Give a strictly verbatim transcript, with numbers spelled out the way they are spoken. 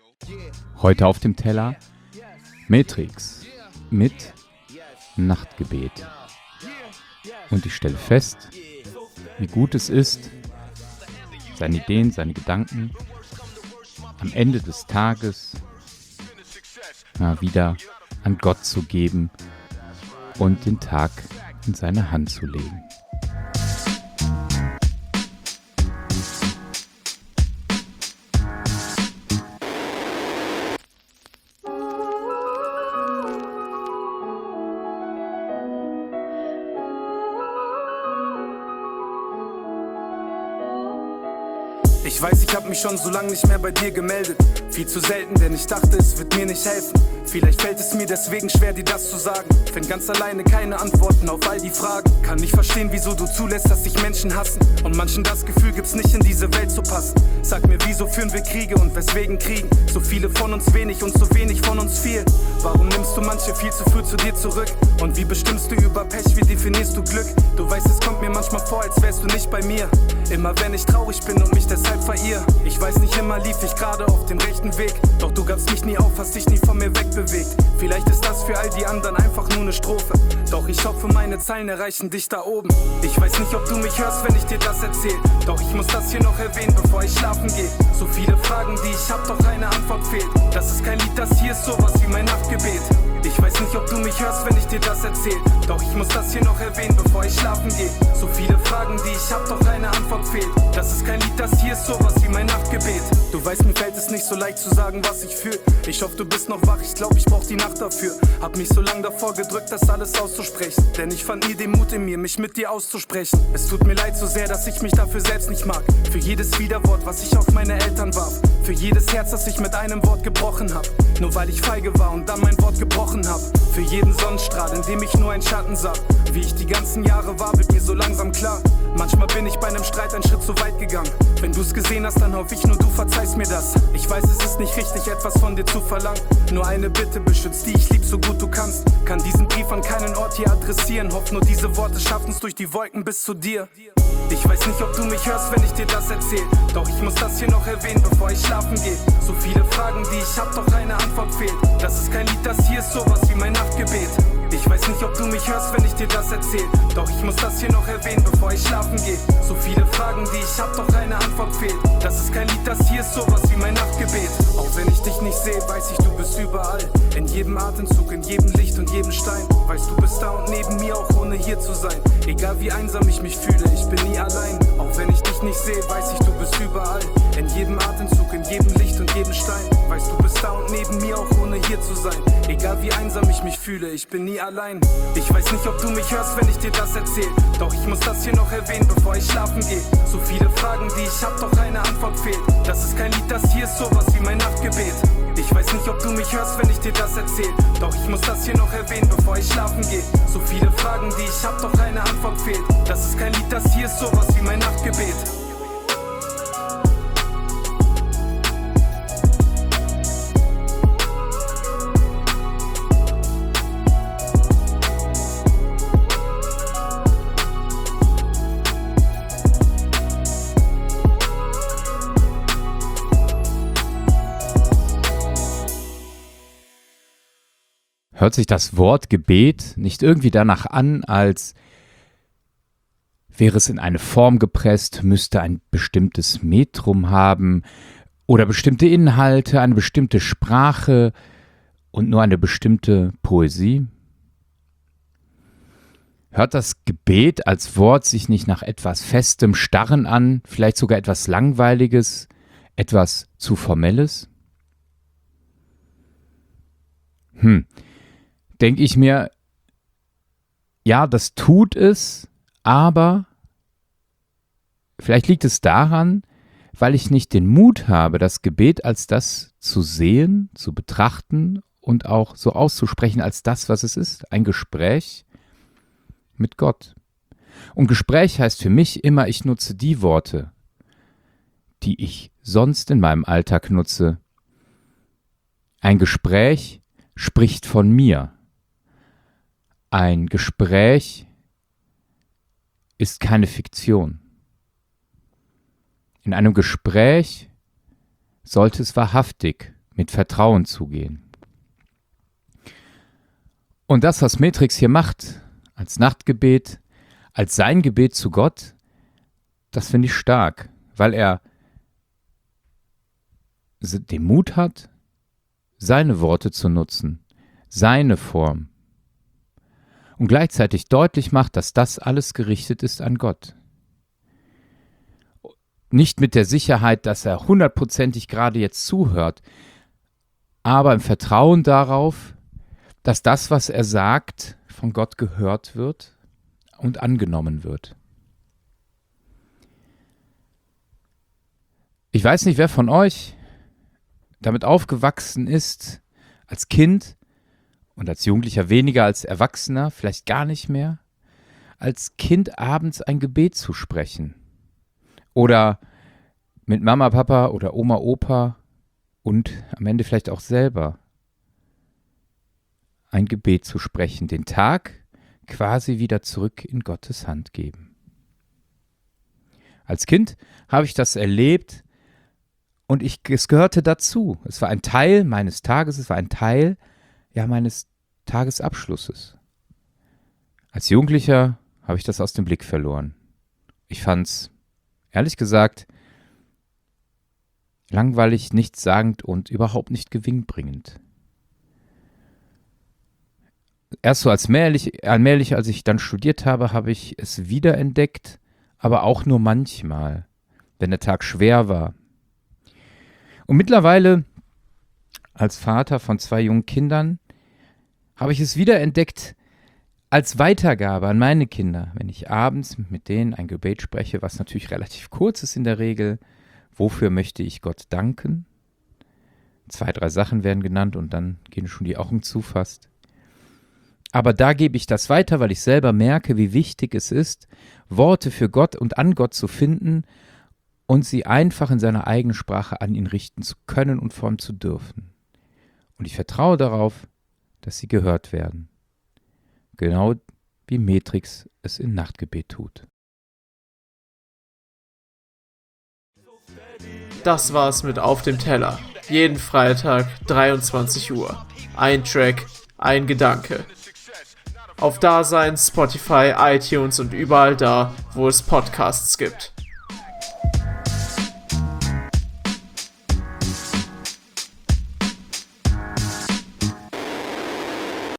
Heute auf dem Teller Matrix mit Nachtgebet. Und ich stelle fest, wie gut es ist, seine Ideen, seine Gedanken am Ende des Tages mal wieder an Gott zu geben und den Tag in seine Hand zu legen. Ich weiß, ich hab mich schon so lange nicht mehr bei dir gemeldet. Viel zu selten, denn ich dachte, es wird mir nicht helfen. Vielleicht fällt es mir deswegen schwer, dir das zu sagen. Find ganz alleine keine Antworten auf all die Fragen. Kann nicht verstehen, wieso du zulässt, dass sich Menschen hassen. Und manchen das Gefühl gibt's nicht, in diese Welt zu passen. Sag mir, wieso führen wir Kriege und weswegen Kriegen? So viele von uns wenig und so wenig von uns viel. Warum nimmst du manche viel zu früh zu dir zurück? Und wie bestimmst du über Pech, wie definierst du Glück? Du weißt, es kommt mir manchmal vor, als wärst du nicht bei mir. Immer wenn ich traurig bin und mich deshalb verirr. Ich weiß, nicht immer lief ich gerade auf dem rechten Weg. Doch du gabst mich nie auf, hast dich nie von mir wegbewegt. Vielleicht ist das für all die anderen einfach nur eine Strophe. Doch ich hoffe, meine Zeilen erreichen dich da oben. Ich weiß nicht, ob du mich hörst, wenn ich dir das erzähl. Doch ich muss das hier noch erwähnen, bevor ich schlafen gehe. So viele Fragen, die ich hab, doch eine Antwort fehlt. Das ist kein Lied, das hier ist sowas wie mein Nachtgebet. Ich weiß nicht, ob du mich hörst, wenn ich dir das erzähl. Doch ich muss das hier noch erwähnen, bevor ich schlafen gehe. So viele Fragen, die ich hab, doch eine Antwort fehlt. Das ist kein Lied, das hier ist sowas wie mein Nachtgebet. Du weißt, mir fällt es nicht so leicht zu sagen, was ich fühl. Ich hoffe, du bist noch wach, ich glaub, ich brauch die Nacht dafür. Hab mich so lang davor gedrückt, das alles auszusprechen. Denn ich fand nie den Mut in mir, mich mit dir auszusprechen. Es tut mir leid so sehr, dass ich mich dafür selbst nicht mag. Für jedes Widerwort, was ich auf meine Eltern warf. Für jedes Herz, das ich mit einem Wort gebrochen hab. Nur weil ich feige war und dann mein Wort gebrochen hab. Für jeden Sonnenstrahl, in dem ich nur einen Schatten sah. Wie ich die ganzen Jahre war, wird mir so langsam klar. Manchmal bin ich bei einem Streit einen Schritt zu weit gegangen. Wenn du's gesehen hast, dann hoffe ich nur, du verzeihst mir das. Ich weiß, es ist nicht richtig, etwas von dir zu verlangen. Nur eine Bitte, beschütz die ich lieb, so gut du kannst. Kann diesen Brief an keinen Ort hier adressieren. Hoff nur, diese Worte schaffen's durch die Wolken bis zu dir. Ich weiß nicht, ob du mich hörst, wenn ich dir das erzähl. Doch ich muss das hier noch erwähnen, bevor ich schlafen gehe. So viele Fragen, die ich hab, doch eine Antwort fehlt. Das ist kein Lied, das hier ist sowas wie mein Nachtgebet. Ich weiß nicht, ob du mich hörst, wenn ich dir das erzähl. Doch ich muss das hier noch erwähnen, bevor ich schlafen gehe. So viele Fragen, die ich hab, doch eine Antwort fehlt. Das ist kein Lied, das hier ist sowas wie mein Nachtgebet. Auch wenn ich dich nicht sehe, weiß ich, du bist überall. In jedem Atemzug, in jedem Licht und jedem Stein. Weißt, du bist da und neben mir, auch ohne hier zu sein. Egal wie einsam ich mich fühle, ich bin nie allein. Auch wenn ich dich nicht sehe, weiß ich, du bist überall. In jedem Atemzug, in jedem Licht und jedem Stein. Weißt, du bist da und neben mir, auch ohne hier zu sein. Egal wie einsam ich mich fühle, ich bin nie allein. Ich weiß nicht, ob du mich hörst, wenn ich dir das erzähl. Doch ich muss das hier noch erwähnen, bevor ich schlafen gehe. So viele Fragen, die ich hab, doch eine Antwort fehlt. Das ist kein Lied, das hier ist sowas wie mein Nachtgebet. Ich weiß nicht, ob du mich hörst, wenn ich dir das erzähl. Doch ich muss das hier noch erwähnen, bevor ich schlafen gehe. So viele Fragen, die ich hab, doch eine Antwort fehlt. Das ist kein Lied, das hier ist sowas wie mein Nachtgebet. Hört sich das Wort Gebet nicht irgendwie danach an, als wäre es in eine Form gepresst, müsste ein bestimmtes Metrum haben oder bestimmte Inhalte, eine bestimmte Sprache und nur eine bestimmte Poesie? Hört das Gebet als Wort sich nicht nach etwas Festem, Starren an, vielleicht sogar etwas Langweiliges, etwas zu Formelles? Hm. Denke ich mir, ja, das tut es, aber vielleicht liegt es daran, weil ich nicht den Mut habe, das Gebet als das zu sehen, zu betrachten und auch so auszusprechen als das, was es ist, ein Gespräch mit Gott. Und Gespräch heißt für mich immer, ich nutze die Worte, die ich sonst in meinem Alltag nutze. Ein Gespräch spricht von mir. Ein Gespräch ist keine Fiktion. In einem Gespräch sollte es wahrhaftig mit Vertrauen zugehen. Und das, was Matrix hier macht, als Nachtgebet, als sein Gebet zu Gott, das finde ich stark, weil er den Mut hat, seine Worte zu nutzen, seine Form. Und gleichzeitig deutlich macht, dass das alles gerichtet ist an Gott. Nicht mit der Sicherheit, dass er hundertprozentig gerade jetzt zuhört, aber im Vertrauen darauf, dass das, was er sagt, von Gott gehört wird und angenommen wird. Ich weiß nicht, wer von euch damit aufgewachsen ist, als Kind und als Jugendlicher weniger als Erwachsener, vielleicht gar nicht mehr, als Kind abends ein Gebet zu sprechen. Oder mit Mama, Papa oder Oma, Opa und am Ende vielleicht auch selber ein Gebet zu sprechen, den Tag quasi wieder zurück in Gottes Hand geben. Als Kind habe ich das erlebt und ich, es gehörte dazu. Es war ein Teil meines Tages, es war ein Teil ja, meines Tagesabschlusses. Als Jugendlicher habe ich das aus dem Blick verloren. Ich fand es, ehrlich gesagt, langweilig, nichtssagend und überhaupt nicht gewinnbringend. Erst so als allmählich, allmählich, als ich dann studiert habe, habe ich es wiederentdeckt, aber auch nur manchmal, wenn der Tag schwer war. Und mittlerweile, als Vater von zwei jungen Kindern, habe ich es wiederentdeckt als Weitergabe an meine Kinder, wenn ich abends mit denen ein Gebet spreche, was natürlich relativ kurz ist in der Regel. Wofür möchte ich Gott danken? Zwei, drei Sachen werden genannt und dann gehen schon die Augen zu fast. Aber da gebe ich das weiter, weil ich selber merke, wie wichtig es ist, Worte für Gott und an Gott zu finden und sie einfach in seiner eigenen Sprache an ihn richten zu können und formen zu dürfen. Und ich vertraue darauf, dass sie gehört werden. Genau wie Matrix es im Nachtgebet tut. Das war's mit Auf dem Teller. Jeden Freitag, dreiundzwanzig Uhr. Ein Track, ein Gedanke. Auf Dasein, Spotify, iTunes und überall da, wo es Podcasts gibt.